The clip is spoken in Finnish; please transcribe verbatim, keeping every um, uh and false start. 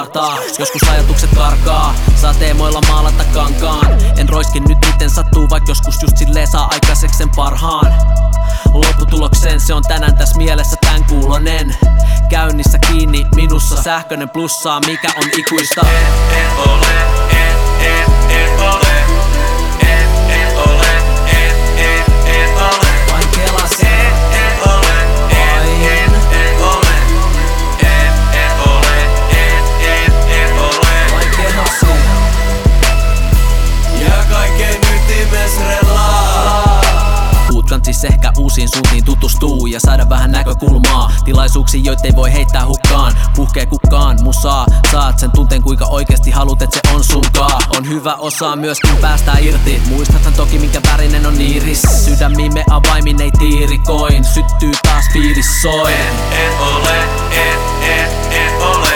romahtaa. Joskus ajatukset karkaa, saa teemoilla maalata kankaan. En roiskin nyt miten sattuu, vaik joskus just silleen saa aikaiseksi sen parhaan lopputuloksen. Se on tänään tässä mielessä tän kuulonen. Käynnissä kiinni minussa sähkönen plussaa, mikä on ikuista. En, en ole, en, en, en ole. En, en ole, en, en, en ole. Vain kelas. En, en ole, en, en, en ole. En, en ole, en, en, en ole. Vain kelas. Ja kaiken ytimes relaa. Puut kantsis ehkä uusiin suuntiin tutustuu ja saada vähän näkökulmaa tilaisuuksiin, joittei voi heittää hukkaan. Puhkee kukkaan musaa, saat sen tunteen kuinka oikeesti haluut, et se on sunkaa. On hyvä osaa myöskin päästää irti. Muistathan toki minkä värinen on iiris. Sydämiimme avaimin ei tiirikoin. Syttyy taas fiilis soi. En, en ole, en, en, en ole.